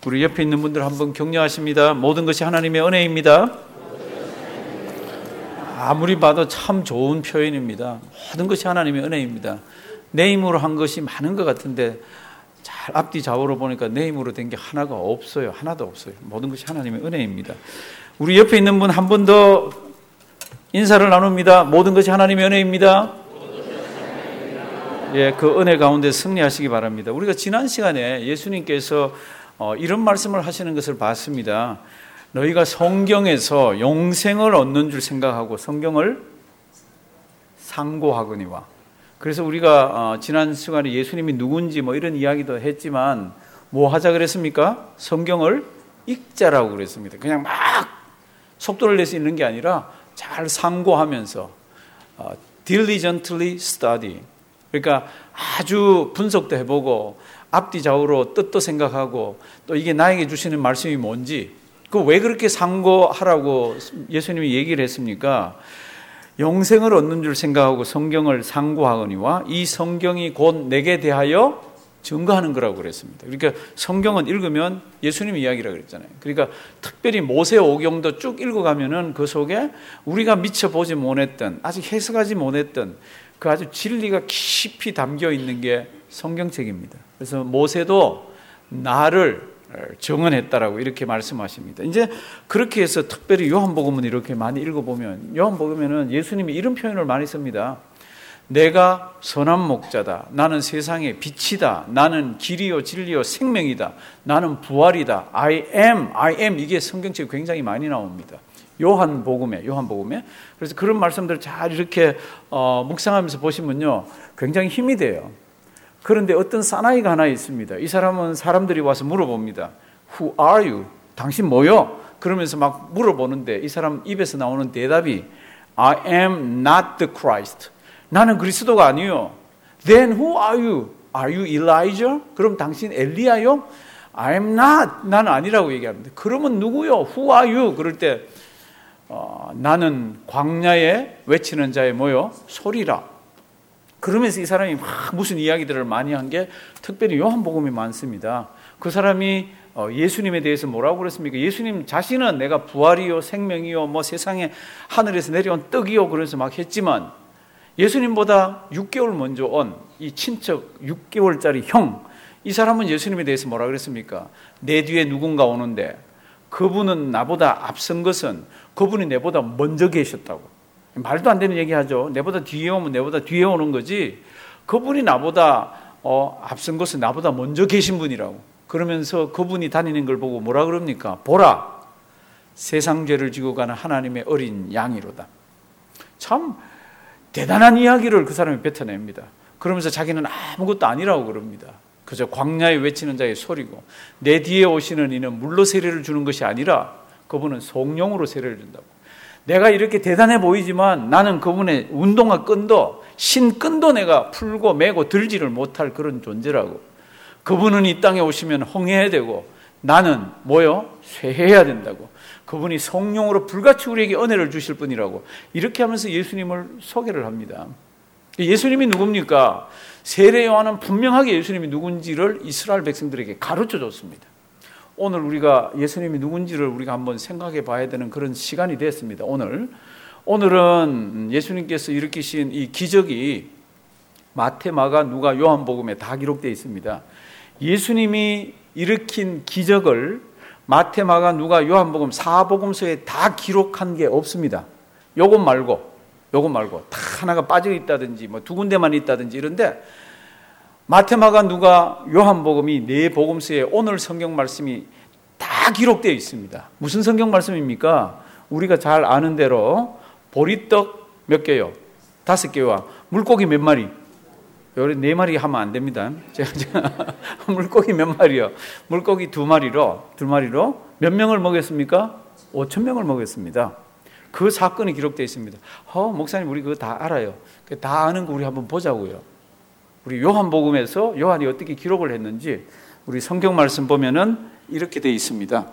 우리 옆에 있는 분들 한번 격려하십니다. 모든 것이 하나님의 은혜입니다. 아무리 봐도 참 좋은 표현입니다. 모든 것이 하나님의 은혜입니다. 내 힘으로 한 것이 많은 것 같은데 잘 앞뒤 좌우로 보니까 내 힘으로 된 게 하나가 없어요. 하나도 없어요. 모든 것이 하나님의 은혜입니다. 우리 옆에 있는 분 한 번 더 인사를 나눕니다. 모든 것이 하나님의 은혜입니다. 예, 그 은혜 가운데 승리하시기 바랍니다. 우리가 지난 시간에 예수님께서 이런 말씀을 하시는 것을 봤습니다. 너희가 성경에서 영생을 얻는 줄 생각하고 성경을 상고하거니와. 그래서 우리가 지난 시간에 예수님이 누군지 뭐 이런 이야기도 했지만 뭐 하자 그랬습니까? 성경을 읽자라고 그랬습니다. 그냥 막 속도를 내서 읽는 게 아니라 잘 상고하면서 diligently study. 그러니까 아주 분석도 해보고 앞뒤 좌우로 뜻도 생각하고 또 이게 나에게 주시는 말씀이 뭔지 그 왜 그렇게 상고하라고 예수님이 얘기를 했습니까? 영생을 얻는 줄 생각하고 성경을 상고하거니와 이 성경이 곧 내게 대하여 증거하는 거라고 그랬습니다. 그러니까 성경은 읽으면 예수님 이야기라고 그랬잖아요. 그러니까 특별히 모세오경도 쭉 읽어가면은 그 속에 우리가 미처 보지 못했던 아직 해석하지 못했던 그 아주 진리가 깊이 담겨 있는 게 성경책입니다. 그래서 모세도 나를 정언했다라고 이렇게 말씀하십니다. 이제 그렇게 해서 특별히 요한복음은 이렇게 많이 읽어보면 요한복음에는 예수님이 이런 표현을 많이 씁니다. 내가 선한 목자다. 나는 세상의 빛이다. 나는 길이요 진리요 생명이다. 나는 부활이다. I am 이게 성경책에 굉장히 많이 나옵니다. 요한복음에 그래서 그런 말씀들을 잘 이렇게 묵상하면서 보시면요 굉장히 힘이 돼요. 그런데 어떤 사나이가 하나 있습니다. 이 사람은 사람들이 와서 물어봅니다. Who are you? 당신 뭐요? 그러면서 막 물어보는데 이 사람 입에서 나오는 대답이 I am not the Christ. 나는 그리스도가 아니요. Then who are you? Are you Elijah? 그럼 당신 엘리야요? I am not. 나는 아니라고 얘기합니다. 그러면 누구요? Who are you? 그럴 때 나는 광야에 외치는 자의 뭐요? 소리라. 그러면서 이 사람이 막 무슨 이야기들을 많이 한 게 특별히 요한복음이 많습니다. 그 사람이 예수님에 대해서 뭐라고 그랬습니까? 예수님 자신은 내가 부활이요 생명이요 뭐 세상에 하늘에서 내려온 떡이요 그래서 막 했지만 예수님보다 6개월 먼저 온 이 친척 6개월짜리 형 이 사람은 예수님에 대해서 뭐라 그랬습니까? 내 뒤에 누군가 오는데 그분은 나보다 앞선 것은 그분이 내보다 먼저 계셨다고. 말도 안 되는 얘기하죠. 내보다 뒤에 오면 내보다 뒤에 오는 거지. 그분이 나보다 앞선 것은 나보다 먼저 계신 분이라고. 그러면서 그분이 다니는 걸 보고 뭐라 그럽니까? 보라, 세상 죄를 지고 가는 하나님의 어린 양이로다. 참 대단한 이야기를 그 사람이 뱉어냅니다. 그러면서 자기는 아무것도 아니라고 그럽니다. 그저 광야에 외치는 자의 소리고 내 뒤에 오시는 이는 물로 세례를 주는 것이 아니라 그분은 성령으로 세례를 준다고. 내가 이렇게 대단해 보이지만 나는 그분의 운동화 끈도 신끈도 내가 풀고 매고 들지를 못할 그런 존재라고. 그분은 이 땅에 오시면 흥해야 되고 나는 뭐요? 쇠해야 된다고. 그분이 성령으로 불같이 우리에게 은혜를 주실 분이라고. 이렇게 하면서 예수님을 소개를 합니다. 예수님이 누굽니까? 세례 요한은 분명하게 예수님이 누군지를 이스라엘 백성들에게 가르쳐 줬습니다. 오늘 우리가 예수님이 누군지를 우리가 한번 생각해 봐야 되는 그런 시간이 됐습니다. 오늘은 예수님께서 일으키신 이 기적이 마태, 마가, 누가, 요한복음에 다 기록되어 있습니다. 예수님이 일으킨 기적을 마태, 마가, 누가, 요한복음 4복음서에 다 기록한 게 없습니다. 요것 말고 다 하나가 빠져 있다든지 뭐 두 군데만 있다든지 이런데 마태, 마가, 누가, 요한복음이 네 복음서에 오늘 성경 말씀이 다 기록되어 있습니다. 무슨 성경 말씀입니까? 우리가 잘 아는 대로 보리떡 몇 개요? 5개와 물고기 몇 마리? 요리 4마리 하면 안 됩니다. 제가 물고기 몇 마리요? 물고기 2마리로 몇 명을 먹였습니까? 5,000명을 먹였습니다. 그 사건이 기록되어 있습니다. 목사님 우리 그거 다 알아요. 다 아는 거 우리 한번 보자고요. 우리 요한복음에서 요한이 어떻게 기록을 했는지 우리 성경 말씀 보면은 이렇게 되어 있습니다.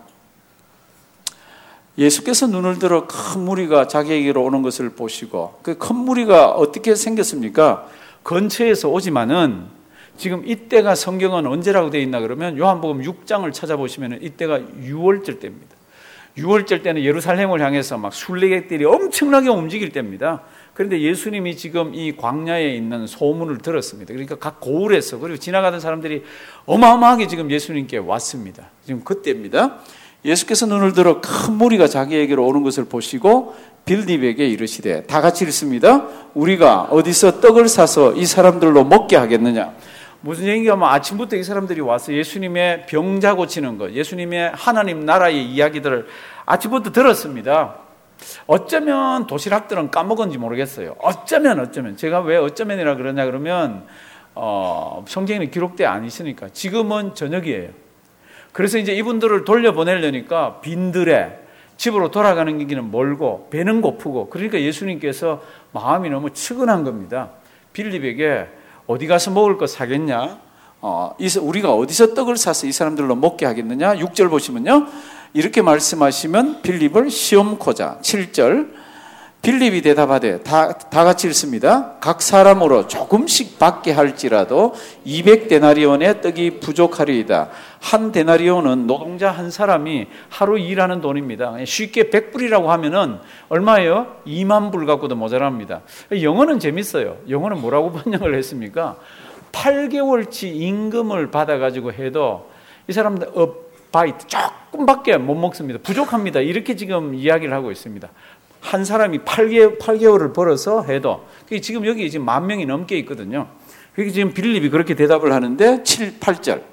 예수께서 눈을 들어 큰 무리가 자기에게로 오는 것을 보시고 그 큰 무리가 어떻게 생겼습니까? 근처에서 오지만은 지금 이때가 성경은 언제라고 되어 있나 그러면 요한복음 6장을 찾아보시면 이때가 유월절 때입니다. 유월절 때는 예루살렘을 향해서 막 순례객들이 엄청나게 움직일 때입니다. 그런데 예수님이 지금 이 광야에 있는 소문을 들었습니다. 그러니까 각 고을에서 그리고 지나가던 사람들이 어마어마하게 지금 예수님께 왔습니다. 지금 그때입니다. 예수께서 눈을 들어 큰 무리가 자기에게로 오는 것을 보시고 빌립에게 이르시되, 다 같이 읽습니다. 우리가 어디서 떡을 사서 이 사람들로 먹게 하겠느냐. 무슨 얘기가 뭐 아침부터 이 사람들이 와서 예수님의 병자 고치는 것, 예수님의 하나님 나라의 이야기들을 아침부터 들었습니다. 어쩌면 도시락들은 까먹은지 모르겠어요. 어쩌면 제가 왜 어쩌면이라 그러냐 그러면 성경에는 기록되어 안 있으니까. 지금은 저녁이에요. 그래서 이제 이분들을 돌려보내려니까 빈들에 집으로 돌아가는 길은 멀고 배는 고프고, 그러니까 예수님께서 마음이 너무 측은한 겁니다. 빌립에게 어디 가서 먹을 거 사겠냐? 우리가 어디서 떡을 사서 이 사람들로 먹게 하겠느냐? 6절 보시면요, 이렇게 말씀하시면 빌립을 시험코자. 7절, 빌립이 대답하되, 다 같이 읽습니다. 각 사람으로 조금씩 받게 할지라도 200데나리온의 떡이 부족하리이다. 한 데나리온은 노동자 한 사람이 하루 일하는 돈입니다. 쉽게 100불이라고 하면은 얼마예요? 2만 불 갖고도 모자랍니다. 영어는 재밌어요. 영어는 뭐라고 번역을 했습니까? 8개월치 임금을 받아가지고 해도 이 사람들 바이트 조금밖에 못 먹습니다. 부족합니다. 이렇게 지금 이야기를 하고 있습니다. 한 사람이 8개월을 벌어서 해도, 지금 여기 지금 10,000명이 넘게 있거든요. 그게 지금 빌립이 그렇게 대답을 하는데 8절.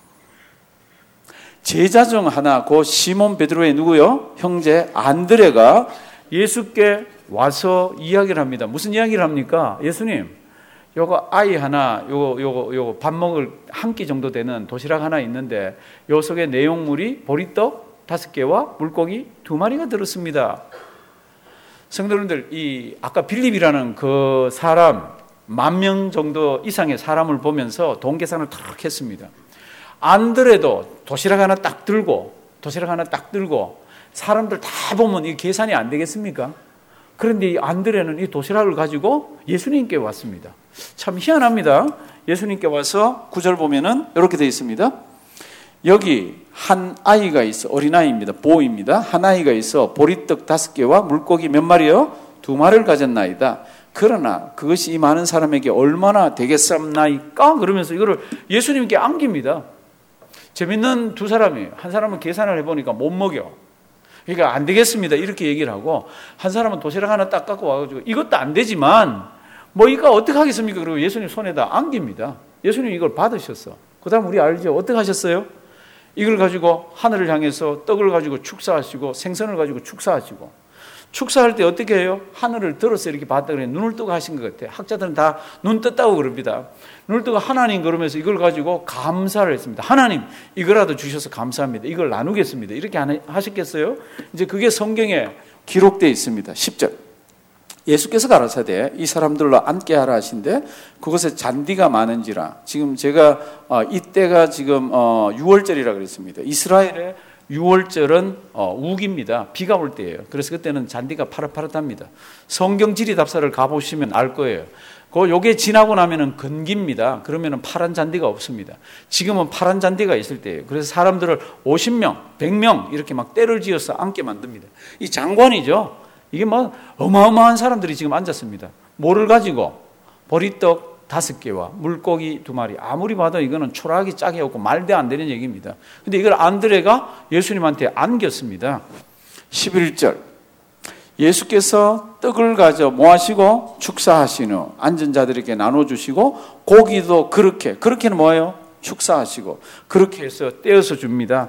제자 중 하나 곧 시몬 베드로의 누구요? 형제 안드레가 예수께 와서 이야기를 합니다. 무슨 이야기를 합니까? 예수님, 요거 아이 하나, 요거 밥 먹을 한 끼 정도 되는 도시락 하나 있는데 요 속에 내용물이 보리떡 5개와 물고기 2마리가 들었습니다. 성도님들, 아까 빌립이라는 그 사람 10,000명 정도 이상의 사람을 보면서 돈 계산을 탁 했습니다. 안드레도 도시락 하나 딱 들고 사람들 다 보면 이 계산이 안 되겠습니까? 그런데 이 안드레는 이 도시락을 가지고 예수님께 왔습니다. 참 희한합니다. 예수님께 와서 9절 보면은 이렇게 되어 있습니다. 여기 한 아이가 있어, 어린아이입니다. 보입니다. 한 아이가 있어 보리떡 5개와 물고기 몇 마리요? 2마리를 가졌나이다. 그러나 그것이 이 많은 사람에게 얼마나 되겠습나이까? 그러면서 이거를 예수님께 안깁니다. 재밌는 두 사람이에요. 한 사람은 계산을 해보니까 못 먹여. 그러니까 안 되겠습니다. 이렇게 얘기를 하고, 한 사람은 도시락 하나 딱 갖고 와가지고 이것도 안 되지만 뭐 이거 어떻게 하겠습니까? 그리고 예수님 손에다 안깁니다. 예수님 이걸 받으셨어. 그 다음 우리 알죠? 어떻게 하셨어요? 이걸 가지고 하늘을 향해서 떡을 가지고 축사하시고 생선을 가지고 축사하시고, 축사할 때 어떻게 해요? 하늘을 들어서 이렇게 봤다 그래. 눈을 뜨고 하신 것 같아요. 학자들은 다 눈 떴다고 그럽니다. 눈을 뜨고 하나님 그러면서 이걸 가지고 감사를 했습니다. 하나님, 이거라도 주셔서 감사합니다. 이걸 나누겠습니다. 이렇게 하셨겠어요? 이제 그게 성경에 기록되어 있습니다. 10절. 예수께서 가라사대 이 사람들로 앉게 하라 하신데 그곳에 잔디가 많은지라. 지금 제가 이때가 지금 6월절이라 그랬습니다. 이스라엘의 6월절은 우기입니다. 비가 올 때예요. 그래서 그때는 잔디가 파릇파릇합니다. 성경 지리답사를 가보시면 알 거예요. 요게 지나고 나면은 건기입니다. 그러면은 파란 잔디가 없습니다. 지금은 파란 잔디가 있을 때예요. 그래서 사람들을 50명, 100명 이렇게 막 떼를 지어서 앉게 만듭니다. 이 장관이죠. 이게 뭐 어마어마한 사람들이 지금 앉았습니다. 뭐를 가지고? 보리떡 5개와 물고기 2마리. 아무리 봐도 이거는 초라하기 짝이 없고 말도 안 되는 얘기입니다. 근데 이걸 안드레가 예수님한테 안겼습니다. 11절. 예수께서 떡을 가져 모아시고 축사하신 후 앉은 자들에게 나눠주시고 고기도 그렇게는 뭐예요? 축사하시고 그렇게 해서 떼어서 줍니다.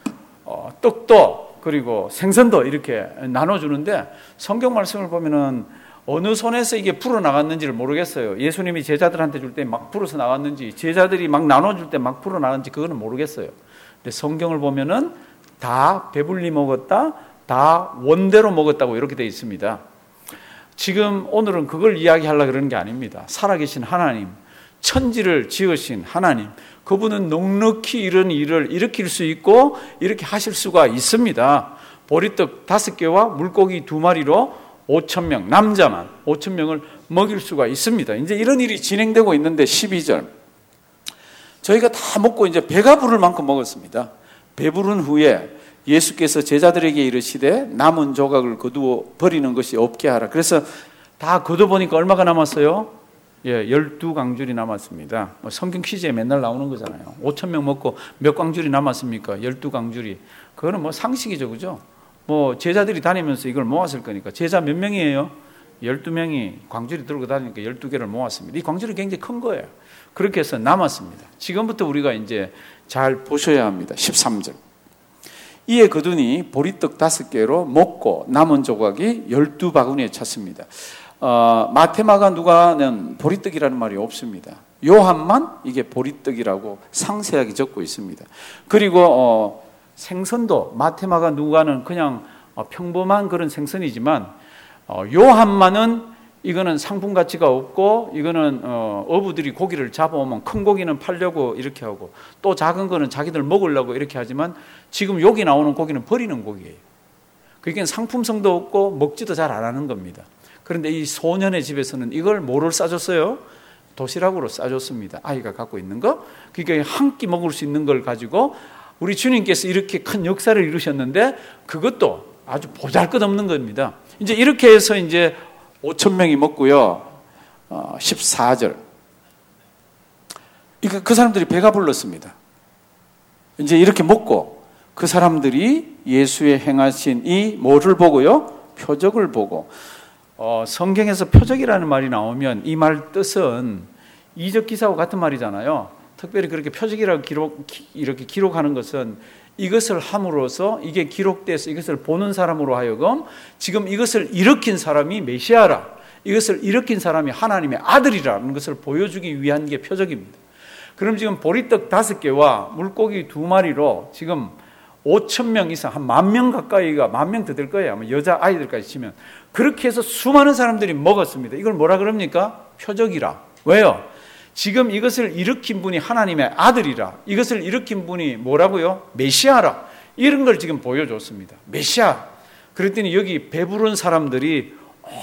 떡도 그리고 생선도 이렇게 나눠주는데 성경 말씀을 보면은 어느 손에서 이게 풀어나갔는지를 모르겠어요. 예수님이 제자들한테 줄 때 막 풀어서 나갔는지 제자들이 막 나눠줄 때 막 풀어나갔는지 그거는 모르겠어요. 근데 성경을 보면은 다 배불리 먹었다, 다 원대로 먹었다고 이렇게 되어 있습니다. 지금 오늘은 그걸 이야기하려고 그러는 게 아닙니다. 살아계신 하나님, 천지를 지으신 하나님, 그분은 넉넉히 이런 일을 일으킬 수 있고 이렇게 하실 수가 있습니다. 보리떡 5개와 물고기 2마리로 5,000명, 남자만 5,000명을 먹일 수가 있습니다. 이제 이런 일이 진행되고 있는데 12절. 저희가 다 먹고 이제 배가 부를 만큼 먹었습니다. 배부른 후에 예수께서 제자들에게 이르시되 남은 조각을 거두어 버리는 것이 없게 하라. 그래서 다 거둬보니까 얼마가 남았어요? 12광줄이 남았습니다. 성경 퀴즈에 맨날 나오는 거잖아요. 5,000명 먹고 몇 광줄이 남았습니까? 12광줄이. 그거는 뭐 상식이죠, 그죠? 뭐 제자들이 다니면서 이걸 모았을 거니까. 제자 몇 명이에요? 12명이 광줄이 들고 다니니까 12개를 모았습니다. 이 광줄이 굉장히 큰 거예요. 그렇게 해서 남았습니다. 지금부터 우리가 이제 잘 보셔야 합니다. 13절. 이에 거두니 보리떡 5개로 먹고 남은 조각이 12바구니에 찼습니다. 마태, 마가, 누가는 보리떡이라는 말이 없습니다. 요한만 이게 보리떡이라고 상세하게 적고 있습니다. 그리고 생선도 마태, 마가, 누가는 그냥 평범한 그런 생선이지만 요한만은 이거는 상품 가치가 없고 이거는 어부들이 고기를 잡아오면 큰 고기는 팔려고 이렇게 하고 또 작은 거는 자기들 먹으려고 이렇게 하지만 지금 여기 나오는 고기는 버리는 고기예요. 그러니까 상품성도 없고 먹지도 잘 안 하는 겁니다. 그런데 이 소년의 집에서는 이걸 뭐를 싸줬어요? 도시락으로 싸줬습니다. 아이가 갖고 있는 거. 그러니까 한 끼 먹을 수 있는 걸 가지고 우리 주님께서 이렇게 큰 역사를 이루셨는데 그것도 아주 보잘것없는 겁니다. 이제 이렇게 해서 이제 5,000명이 먹고요. 14절. 그 사람들이 배가 불렀습니다. 이제 이렇게 먹고 그 사람들이 예수의 행하신 이 뭐를 보고요? 표적을 보고. 성경에서 표적이라는 말이 나오면 이 말 뜻은 이적 기사와 같은 말이잖아요. 특별히 그렇게 표적이라고 이렇게 기록하는 것은 이것을 함으로써 이게 기록돼서 이것을 보는 사람으로 하여금 지금 이것을 일으킨 사람이 메시아라, 이것을 일으킨 사람이 하나님의 아들이라는 것을 보여주기 위한 게 표적입니다. 그럼 지금 보리떡 5개와 물고기 2마리로 지금 5,000명 이상, 한 10,000명 가까이가 10,000명 더 될 거예요. 아마 여자 아이들까지 치면. 그렇게 해서 수많은 사람들이 먹었습니다. 이걸 뭐라 그럽니까? 표적이라. 왜요? 지금 이것을 일으킨 분이 하나님의 아들이라. 이것을 일으킨 분이 뭐라고요? 메시아라. 이런 걸 지금 보여줬습니다. 메시아. 그랬더니 여기 배부른 사람들이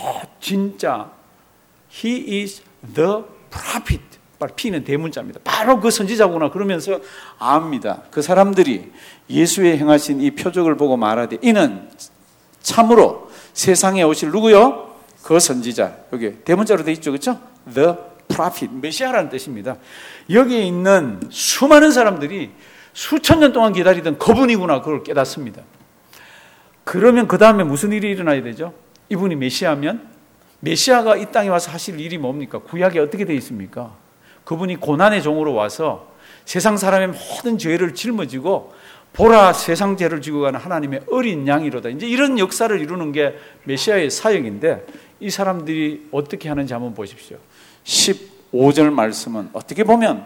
진짜 He is the prophet. P는 대문자입니다. 바로 그 선지자구나 그러면서 압니다. 그 사람들이 예수의 행하신 이 표적을 보고 말하되 이는 참으로 세상에 오실 누구요? 그 선지자. 여기 대문자로 돼 있죠. 그렇죠? The prophet, 메시아라는 뜻입니다. 여기에 있는 수많은 사람들이 수천 년 동안 기다리던 그분이구나 그걸 깨닫습니다. 그러면 그 다음에 무슨 일이 일어나야 되죠? 이분이 메시아면 메시아가 이 땅에 와서 하실 일이 뭡니까? 구약에 어떻게 되어 있습니까? 그분이 고난의 종으로 와서 세상 사람의 모든 죄를 짊어지고 보라 세상 죄를 지고 가는 하나님의 어린 양이로다. 이제 이런 역사를 이루는 게 메시아의 사역인데 이 사람들이 어떻게 하는지 한번 보십시오. 15절 말씀은 어떻게 보면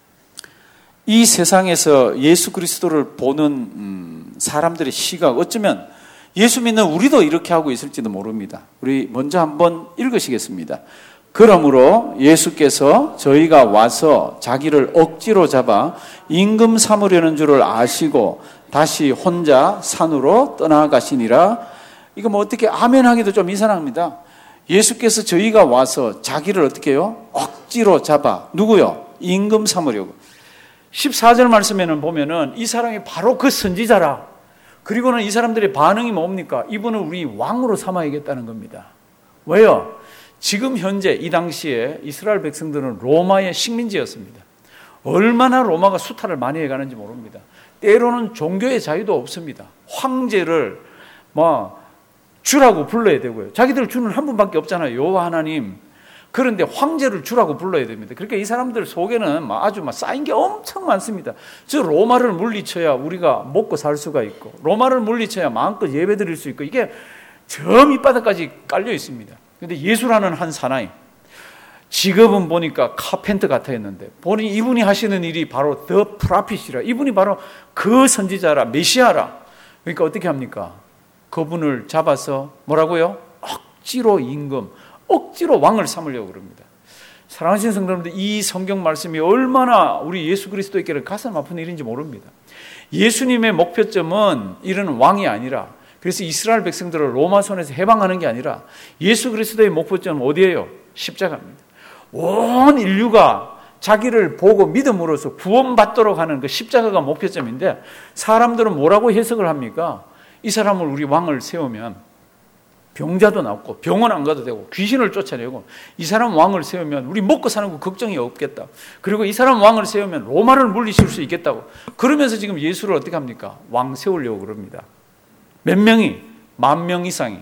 이 세상에서 예수 그리스도를 보는 사람들의 시각, 어쩌면 예수 믿는 우리도 이렇게 하고 있을지도 모릅니다. 우리 먼저 한번 읽으시겠습니다. 그러므로 예수께서 저희가 와서 자기를 억지로 잡아 임금 삼으려는 줄을 아시고 다시 혼자 산으로 떠나가시니라. 이거 뭐 어떻게 아멘 하기도 좀 이상합니다. 예수께서 저희가 와서 자기를 어떻게 해요? 억지로 잡아. 누구요? 임금 삼으려고. 14절 말씀에는 보면은 이 사람이 바로 그 선지자라. 그리고는 이 사람들의 반응이 뭡니까? 이분을 우리 왕으로 삼아야겠다는 겁니다. 왜요? 지금 현재 이 당시에 이스라엘 백성들은 로마의 식민지였습니다. 얼마나 로마가 수탈을 많이 해가는지 모릅니다. 때로는 종교의 자유도 없습니다. 황제를 주라고 불러야 되고요. 자기들 주는 한 분밖에 없잖아요. 여호와 하나님. 그런데 황제를 주라고 불러야 됩니다. 그러니까 이 사람들 속에는 아주 쌓인 게 엄청 많습니다. 저 로마를 물리쳐야 우리가 먹고 살 수가 있고 로마를 물리쳐야 마음껏 예배 드릴 수 있고 이게 저 밑바닥까지 깔려 있습니다. 그런데 예수라는 한 사나이, 직업은 보니까 카펜터 같아 했는데 보니 이분이 하시는 일이 바로 The Prophet이라, 이분이 바로 그 선지자라, 메시아라. 그러니까 어떻게 합니까? 그분을 잡아서 뭐라고요? 억지로 임금, 억지로 왕을 삼으려고 그럽니다. 사랑하시는 성도님들, 이 성경 말씀이 얼마나 우리 예수 그리스도에게는 가슴 아픈 일인지 모릅니다. 예수님의 목표점은 이런 왕이 아니라, 그래서 이스라엘 백성들을 로마 손에서 해방하는 게 아니라 예수 그리스도의 목표점은 어디예요? 십자가입니다. 온 인류가 자기를 보고 믿음으로써 구원받도록 하는 그 십자가가 목표점인데 사람들은 뭐라고 해석을 합니까? 이 사람을 우리 왕을 세우면 병자도 낫고 병원 안 가도 되고 귀신을 쫓아내고 이 사람 왕을 세우면 우리 먹고 사는 거 걱정이 없겠다. 그리고 이 사람 왕을 세우면 로마를 물리칠 수 있겠다고. 그러면서 지금 예수를 어떻게 합니까? 왕 세우려고 그럽니다. 몇 명이? 10,000명 이상이.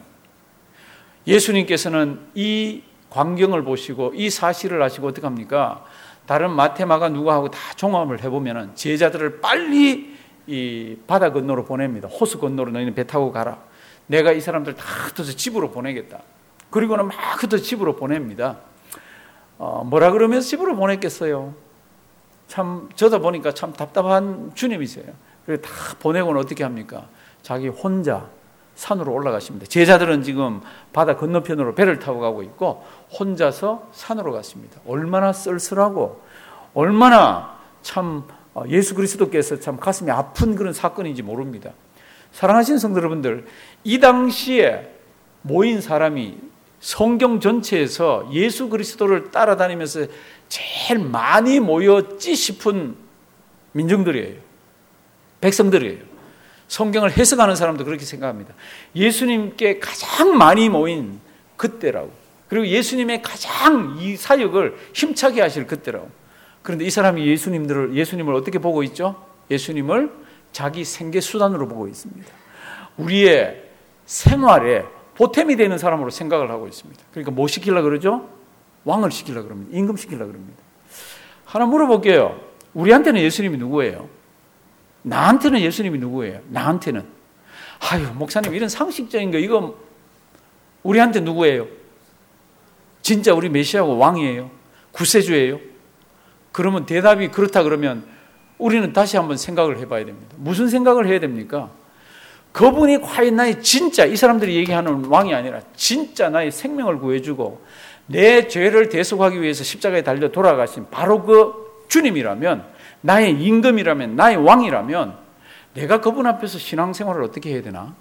예수님께서는 이 광경을 보시고 이 사실을 아시고 어떻게 합니까? 다른 마태, 마가, 누가하고 다 종합을 해보면 제자들을 빨리 이 바다 건너로 보냅니다. 호수 건너로 너희는 배 타고 가라. 내가 이 사람들 다 흩어서 집으로 보내겠다. 그리고는 막 흩어서 집으로 보냅니다. 뭐라 그러면서 집으로 보냈겠어요? 참 저다 보니까 참 답답한 주님이세요. 그래서 다 보내고는 어떻게 합니까? 자기 혼자 산으로 올라가십니다. 제자들은 지금 바다 건너편으로 배를 타고 가고 있고 혼자서 산으로 갔습니다. 얼마나 쓸쓸하고 얼마나 참 예수 그리스도께서 참 가슴이 아픈 그런 사건인지 모릅니다. 사랑하시는 성도 여러분들, 이 당시에 모인 사람이 성경 전체에서 예수 그리스도를 따라다니면서 제일 많이 모였지 싶은 민중들이에요. 백성들이에요. 성경을 해석하는 사람도 그렇게 생각합니다. 예수님께 가장 많이 모인 그때라고. 그리고 예수님의 가장 이 사역을 힘차게 하실 그때라고. 그런데 이 사람이 예수님을 어떻게 보고 있죠? 예수님을 자기 생계 수단으로 보고 있습니다. 우리의 생활에 보탬이 되는 사람으로 생각을 하고 있습니다. 그러니까 뭐 시키려고 그러죠? 왕을 시키려고 그럽니다. 임금 시키려고 그럽니다. 하나 물어볼게요. 우리한테는 예수님이 누구예요? 나한테는 예수님이 누구예요? 나한테는. 아유, 목사님 이런 상식적인 거 이거 우리한테 누구예요? 진짜 우리 메시아고 왕이에요? 구세주예요? 그러면 대답이 그렇다 그러면 우리는 다시 한번 생각을 해봐야 됩니다. 무슨 생각을 해야 됩니까? 그분이 과연 나의 진짜 이 사람들이 얘기하는 왕이 아니라 진짜 나의 생명을 구해주고 내 죄를 대속하기 위해서 십자가에 달려 돌아가신 바로 그 주님이라면, 나의 임금이라면, 나의 왕이라면 내가 그분 앞에서 신앙생활을 어떻게 해야 되나?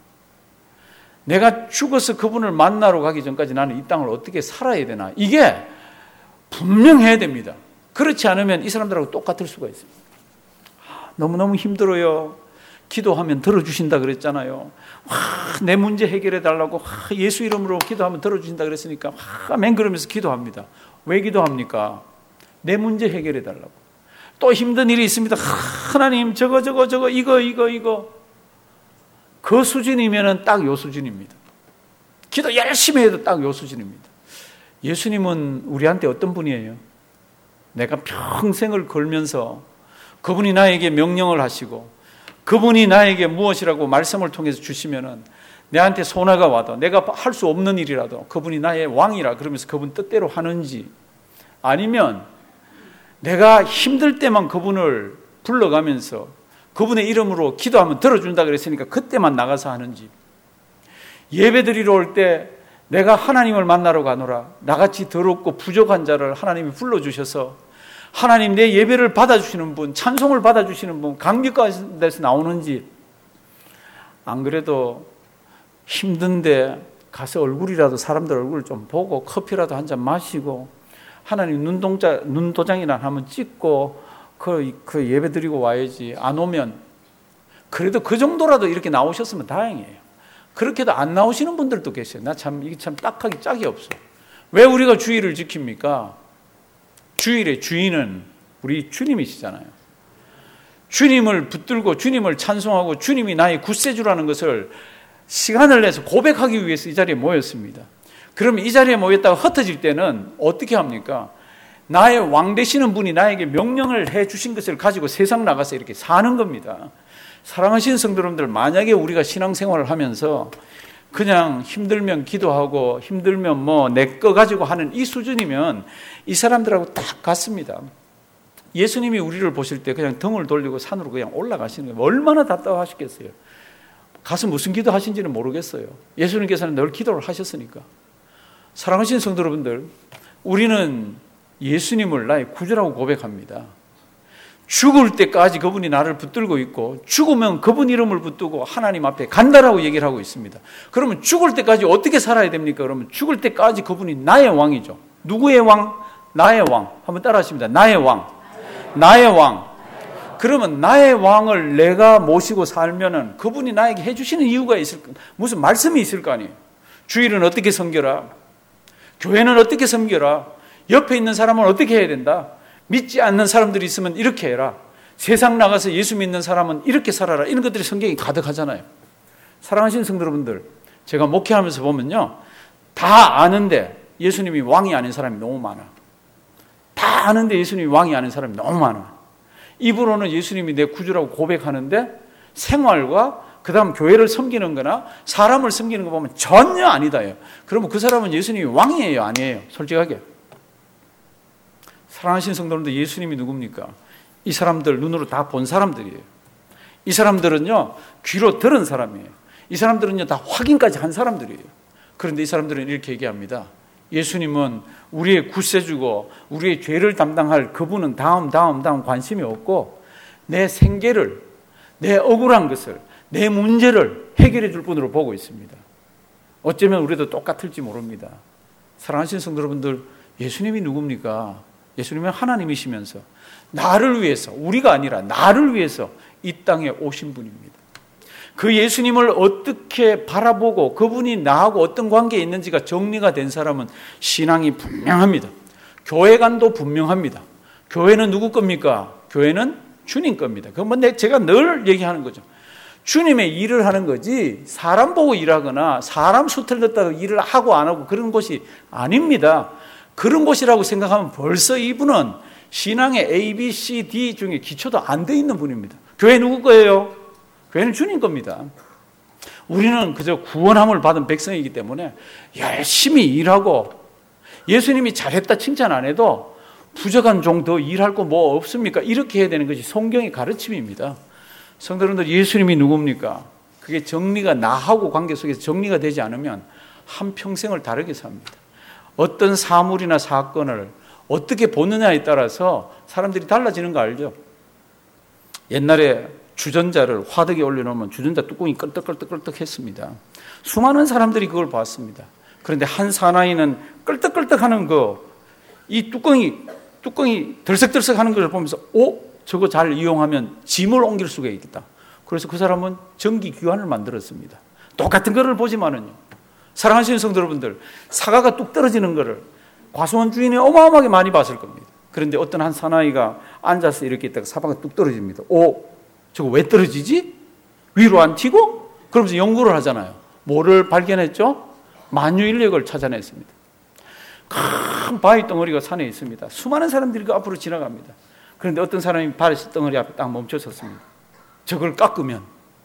내가 죽어서 그분을 만나러 가기 전까지 나는 이 땅을 어떻게 살아야 되나? 이게 분명해야 됩니다. 그렇지 않으면 이 사람들하고 똑같을 수가 있습니다. 너무너무 힘들어요. 기도하면 들어주신다 그랬잖아요. 내 문제 해결해 달라고 예수 이름으로 기도하면 들어주신다 그랬으니까 아멘 그러면서 기도합니다. 왜 기도합니까? 내 문제 해결해 달라고. 또 힘든 일이 있습니다. 하나님 저거 이거 그 수준이면 딱 요 수준입니다. 기도 열심히 해도 딱 요 수준입니다. 예수님은 우리한테 어떤 분이에요? 내가 평생을 걸면서 그분이 나에게 명령을 하시고 그분이 나에게 무엇이라고 말씀을 통해서 주시면은 내한테 손해가 와도 내가 할 수 없는 일이라도 그분이 나의 왕이라 그러면서 그분 뜻대로 하는지, 아니면 내가 힘들 때만 그분을 불러가면서 그분의 이름으로 기도하면 들어준다 그랬으니까 그때만 나가서 하는지, 예배 드리러 올 때 내가 하나님을 만나러 가노라 나같이 더럽고 부족한 자를 하나님이 불러주셔서 하나님 내 예배를 받아주시는 분, 찬송을 받아주시는 분 감격 가운데서 나오는지, 안 그래도 힘든데 가서 얼굴이라도 사람들 얼굴을 좀 보고 커피라도 한 잔 마시고 하나님 눈도장이나 한번 찍고 그 예배 드리고 와야지. 안 오면 그래도 그 정도라도 이렇게 나오셨으면 다행이에요. 그렇게도 안 나오시는 분들도 계세요. 이게 참 딱하기 짝이 없어. 왜 우리가 주일을 지킵니까? 주일의 주인은 우리 주님이시잖아요. 주님을 붙들고 주님을 찬송하고 주님이 나의 구세주라는 것을 시간을 내서 고백하기 위해서 이 자리에 모였습니다. 그러면 이 자리에 모였다가 흩어질 때는 어떻게 합니까? 나의 왕 되시는 분이 나에게 명령을 해 주신 것을 가지고 세상 나가서 이렇게 사는 겁니다. 사랑하시는 성도 여러분들, 만약에 우리가 신앙생활을 하면서 그냥 힘들면 기도하고 힘들면 뭐 내 거 가지고 하는 이 수준이면 이 사람들하고 딱 같습니다. 예수님이 우리를 보실 때 그냥 등을 돌리고 산으로 그냥 올라가시는 거예요. 얼마나 답답하시겠어요. 가서 무슨 기도 하신지는 모르겠어요. 예수님께서는 늘 기도를 하셨으니까. 사랑하시는 성도 여러분들, 우리는 예수님을 나의 구주라고 고백합니다. 죽을 때까지 그분이 나를 붙들고 있고 죽으면 그분 이름을 붙들고 하나님 앞에 간다라고 얘기를 하고 있습니다. 그러면 죽을 때까지 어떻게 살아야 됩니까? 그러면 죽을 때까지 그분이 나의 왕이죠. 누구의 왕? 나의 왕. 한번 따라 하십니다. 나의 왕. 나의 왕. 그러면 나의 왕을 내가 모시고 살면은 그분이 나에게 해주시는 이유가 무슨 말씀이 있을 거 아니에요. 주일은 어떻게 섬겨라. 교회는 어떻게 섬겨라. 옆에 있는 사람은 어떻게 해야 된다. 믿지 않는 사람들이 있으면 이렇게 해라. 세상 나가서 예수 믿는 사람은 이렇게 살아라. 이런 것들이 성경이 가득하잖아요. 사랑하시는 성도 여러분들, 제가 목회하면서 보면요, 다 아는데 예수님이 왕이 아닌 사람이 너무 많아. 다 아는데 예수님이 왕이 아닌 사람이 너무 많아. 입으로는 예수님이 내 구주라고 고백하는데 생활과 그 다음 교회를 섬기는 거나 사람을 섬기는 거 보면 전혀 아니다요. 그러면 그 사람은 예수님이 왕이에요, 아니에요? 솔직하게. 사랑하시는 성도님들, 예수님이 누굽니까? 이 사람들 눈으로 다 본 사람들이에요. 이 사람들은요, 귀로 들은 사람이에요. 이 사람들은요, 다 확인까지 한 사람들이에요. 그런데 이 사람들은 이렇게 얘기합니다. 예수님은 우리의 구세주고 우리의 죄를 담당할 그분은 다음 관심이 없고 내 생계를, 내 억울한 것을, 내 문제를 해결해 줄 분으로 보고 있습니다. 어쩌면 우리도 똑같을지 모릅니다. 사랑하시는 성도 여러분들, 예수님이 누굽니까? 예수님은 하나님이시면서 나를 위해서, 우리가 아니라 나를 위해서 이 땅에 오신 분입니다. 그 예수님을 어떻게 바라보고 그분이 나하고 어떤 관계에 있는지가 정리가 된 사람은 신앙이 분명합니다. 교회관도 분명합니다. 교회는 누구 겁니까? 교회는 주님 겁니다. 그건 제가 늘 얘기하는 거죠. 주님의 일을 하는 거지 사람 보고 일하거나 사람 수틀 넣다가 일을 하고 안 하고 그런 곳이 아닙니다. 그런 곳이라고 생각하면 벌써 이분은 신앙의 A, B, C, D 중에 기초도 안 돼 있는 분입니다. 교회 누구 거예요? 교회는 주님 겁니다. 우리는 그저 구원함을 받은 백성이기 때문에 열심히 일하고 예수님이 잘했다 칭찬 안 해도 부족한 종 더 일할 거 뭐 없습니까? 이렇게 해야 되는 것이 성경의 가르침입니다. 성도님들, 예수님이 누굽니까? 그게 정리가 나하고 관계 속에서 정리가 되지 않으면 한평생을 다르게 삽니다. 어떤 사물이나 사건을 어떻게 보느냐에 따라서 사람들이 달라지는 거 알죠? 옛날에 주전자를 화덕에 올려놓으면 주전자 뚜껑이 끌떡끌떡 했습니다. 수많은 사람들이 그걸 봤습니다. 그런데 한 사나이는 끌떡끌떡하는 이 뚜껑이 들썩들썩 하는 걸 보면서 저거 잘 이용하면 짐을 옮길 수가 있겠다. 그래서 그 사람은 전기귀환을 만들었습니다. 똑같은 거를 보지만은요, 사랑하시는 성도 여러분들, 사과가 뚝 떨어지는 거를 과수원 주인이 어마어마하게 많이 봤을 겁니다. 그런데 어떤 한 사나이가 앉아서 이렇게 있다가 사과가 뚝 떨어집니다. 저거 왜 떨어지지? 위로 안 튀고? 그러면서 연구를 하잖아요. 뭐를 발견했죠? 만유인력을 찾아냈습니다. 큰 바위 덩어리가 산에 있습니다. 수많은 사람들이 그 앞으로 지나갑니다. 그런데 어떤 사람이 바위 덩어리 앞에 딱 멈춰섰습니다. 저걸 깎으면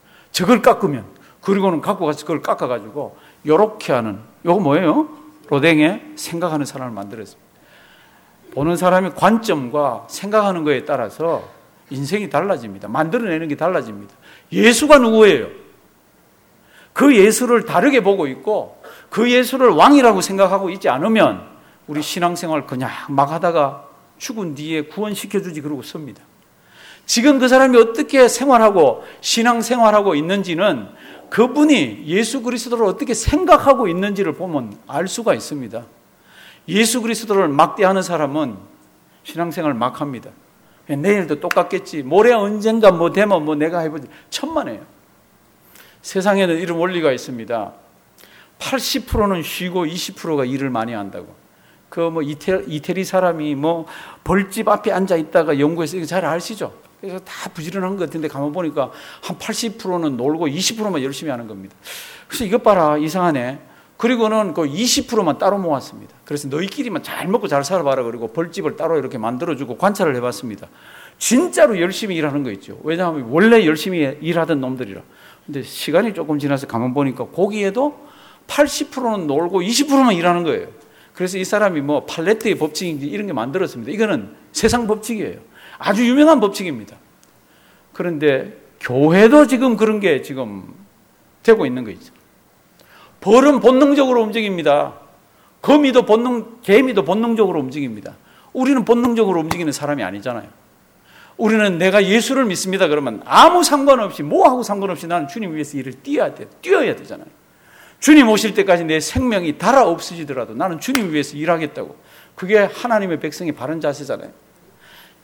그리고는 갖고 가서 그걸 깎아가지고 요렇게 하는, 요거 뭐예요? 로댕에 생각하는 사람을 만들었습니다. 보는 사람의 관점과 생각하는 거에 따라서 인생이 달라집니다. 만들어내는 게 달라집니다. 예수가 누구예요? 그 예수를 다르게 보고 있고 그 예수를 왕이라고 생각하고 있지 않으면 우리 신앙생활 그냥 막 하다가 죽은 뒤에 구원시켜주지 그러고 섭니다. 지금 그 사람이 어떻게 생활하고 신앙생활하고 있는지는 그분이 예수 그리스도를 어떻게 생각하고 있는지를 보면 알 수가 있습니다. 예수 그리스도를 막대하는 사람은 신앙생활 막 합니다. 내일도 똑같겠지. 모레 언젠가 뭐 되면 뭐 내가 해보지. 천만에요. 세상에는 이런 원리가 있습니다. 80%는 쉬고 20%가 일을 많이 한다고. 이태리 사람이 벌집 앞에 앉아 있다가 연구해서 이거 잘 아시죠? 그래서 다 부지런한 것 같은데 가만 보니까 한 80%는 놀고 20%만 열심히 하는 겁니다. 그래서 이것 봐라, 이상하네. 그리고는 그 20%만 따로 모았습니다. 그래서 너희끼리만 잘 먹고 잘 살아봐라. 그리고 벌집을 따로 이렇게 만들어주고 관찰을 해봤습니다. 진짜로 열심히 일하는 거 있죠. 왜냐하면 원래 열심히 일하던 놈들이라. 근데 시간이 조금 지나서 가만 보니까 거기에도 80%는 놀고 20%만 일하는 거예요. 그래서 이 사람이 팔레트의 법칙인지 이런 게 만들었습니다. 이거는 세상 법칙이에요. 아주 유명한 법칙입니다. 그런데 교회도 지금 그런 게 지금 되고 있는 거 있죠. 벌은 본능적으로 움직입니다. 개미도 본능적으로 움직입니다. 우리는 본능적으로 움직이는 사람이 아니잖아요. 우리는 내가 예수를 믿습니다. 그러면 아무 상관없이 뭐하고 상관없이 나는 주님 위해서 일을 뛰어야 되잖아요. 주님 오실 때까지 내 생명이 달아 없어지더라도 나는 주님 위해서 일하겠다고. 그게 하나님의 백성의 바른 자세잖아요.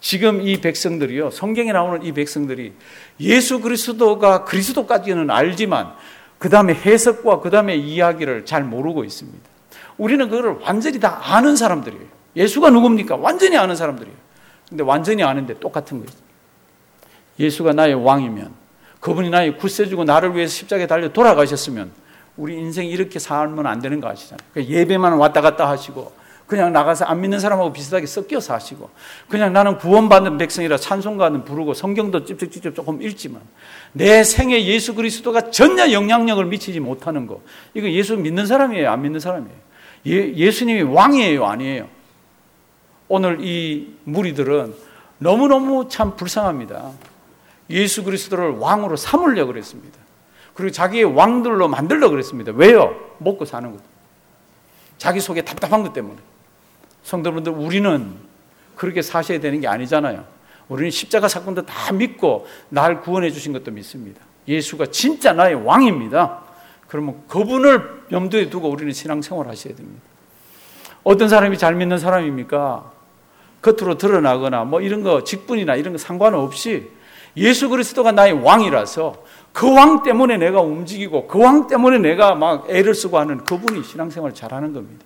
지금 이 백성들이요, 성경에 나오는 이 백성들이 예수 그리스도가 그리스도까지는 알지만 그 다음에 해석과 그 다음에 이야기를 잘 모르고 있습니다. 우리는 그걸 완전히 다 아는 사람들이에요. 예수가 누굽니까? 완전히 아는 사람들이에요. 근데 완전히 아는데 똑같은 거예요. 예수가 나의 왕이면, 그분이 나의 구세주고 나를 위해서 십자가에 달려 돌아가셨으면 우리 인생이 이렇게 살면 안 되는 거 아시잖아요. 그러니까 예배만 왔다 갔다 하시고 그냥 나가서 안 믿는 사람하고 비슷하게 섞여서 하시고 그냥 나는 구원받는 백성이라 찬송가는 부르고 성경도 찝찝찝찝 조금 읽지만 내 생에 예수 그리스도가 전혀 영향력을 미치지 못하는 거, 이거 예수 믿는 사람이에요, 안 믿는 사람이에요? 예수님이 왕이에요, 아니에요? 오늘 이 무리들은 너무너무 참 불쌍합니다. 예수 그리스도를 왕으로 삼으려고 그랬습니다. 그리고 자기의 왕들로 만들려고 그랬습니다. 왜요? 먹고 사는 것. 자기 속에 답답한 것 때문에. 성도분들, 우리는 그렇게 사셔야 되는 게 아니잖아요. 우리는 십자가 사건도 다 믿고 날 구원해 주신 것도 믿습니다. 예수가 진짜 나의 왕입니다. 그러면 그분을 염두에 두고 우리는 신앙생활을 하셔야 됩니다. 어떤 사람이 잘 믿는 사람입니까? 겉으로 드러나거나 뭐 이런 거, 직분이나 이런 거 상관없이 예수 그리스도가 나의 왕이라서 그 왕 때문에 내가 움직이고 그 왕 때문에 내가 막 애를 쓰고 하는 그분이 신앙생활을 잘하는 겁니다.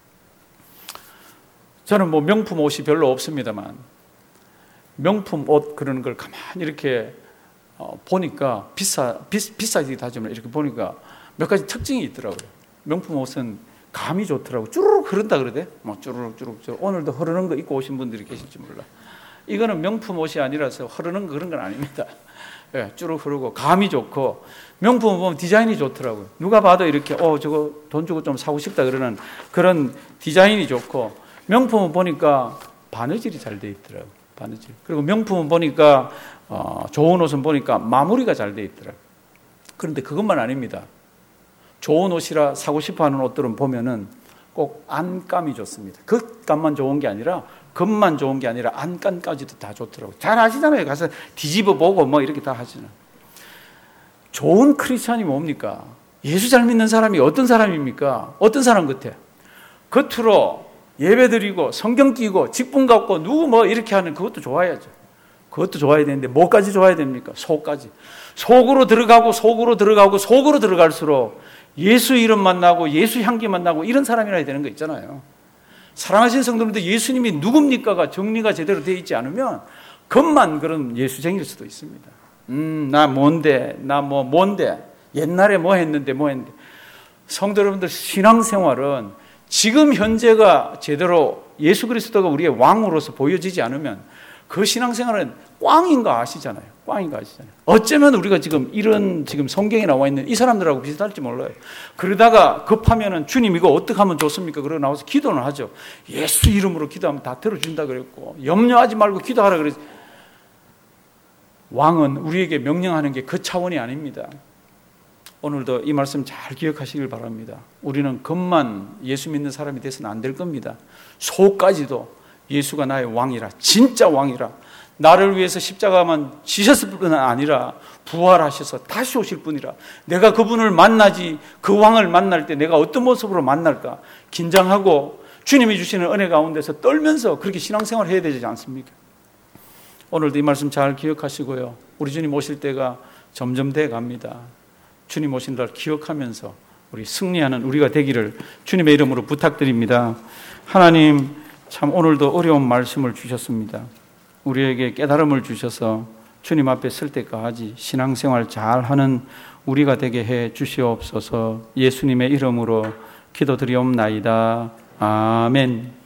저는 뭐 명품 옷이 별로 없습니다만 명품 옷 그런 걸 가만히 이렇게 보니까 비싸지기도 하지만 이렇게 보니까 몇 가지 특징이 있더라고요. 명품 옷은 감이 좋더라고요. 쭈르륵 흐른다 그러대. 뭐 쭈르륵. 오늘도 흐르는 거 입고 오신 분들이 계실지 몰라. 이거는 명품 옷이 아니라서 흐르는 거 그런 건 아닙니다. 예, 쭈르륵 흐르고 감이 좋고 명품을 보면 디자인이 좋더라고요. 누가 봐도 이렇게 저거 돈 주고 좀 사고 싶다 그러는 그런 디자인이 좋고, 명품을 보니까 바느질이 잘 돼 있더라고요. 바느질. 그리고 명품은 보니까 좋은 옷은 보니까 마무리가 잘 돼 있더라고요. 그런데 그것만 아닙니다. 좋은 옷이라 사고 싶어하는 옷들은 보면은 꼭 안감이 좋습니다. 겉감만 좋은 게 아니라 겉만 좋은 게 아니라 안감까지도 다 좋더라고요. 잘 아시잖아요. 가서 뒤집어 보고 뭐 이렇게 다 하시는. 좋은 크리스찬이 뭡니까? 예수 잘 믿는 사람이 어떤 사람입니까? 어떤 사람 같아? 겉으로 예배드리고 성경 띄고 직분 갖고 누구 뭐 이렇게 하는 그것도 좋아야죠. 그것도 좋아야 되는데 뭐까지 좋아야 됩니까? 속까지. 속으로 들어갈수록 예수 이름 만나고 예수 향기 만나고 이런 사람이라 되는 거 있잖아요. 사랑하신 성도님들, 예수님이 누굽니까가 정리가 제대로 되어 있지 않으면 겉만 그런 예수쟁일 수도 있습니다. 나 뭔데, 옛날에 뭐 했는데. 성도 여러분들, 신앙생활은 지금 현재가 제대로 예수 그리스도가 우리의 왕으로서 보여지지 않으면 그 신앙생활은 꽝인 거 아시잖아요. 어쩌면 우리가 지금 성경에 나와 있는 이 사람들하고 비슷할지 몰라요. 그러다가 급하면은 주님 이거 어떻게 하면 좋습니까? 그러고 나와서 기도는 하죠. 예수 이름으로 기도하면 다 들어준다 그랬고, 염려하지 말고 기도하라 그랬어요. 왕은 우리에게 명령하는 게 그 차원이 아닙니다. 오늘도 이 말씀 잘 기억하시길 바랍니다. 우리는 겉만 예수 믿는 사람이 돼서는 안 될 겁니다. 속까지도 예수가 나의 왕이라, 진짜 왕이라, 나를 위해서 십자가만 지셨을 뿐 아니라 부활하셔서 다시 오실 분이라, 내가 그분을 만나지, 그 왕을 만날 때 내가 어떤 모습으로 만날까 긴장하고 주님이 주시는 은혜 가운데서 떨면서 그렇게 신앙생활을 해야 되지 않습니까? 오늘도 이 말씀 잘 기억하시고요. 우리 주님 오실 때가 점점 돼 갑니다. 주님 오신 날 기억하면서 우리 승리하는 우리가 되기를 주님의 이름으로 부탁드립니다. 하나님, 참 오늘도 어려운 말씀을 주셨습니다. 우리에게 깨달음을 주셔서 주님 앞에 설 때까지 신앙생활 잘하는 우리가 되게 해 주시옵소서. 예수님의 이름으로 기도드리옵나이다. 아멘.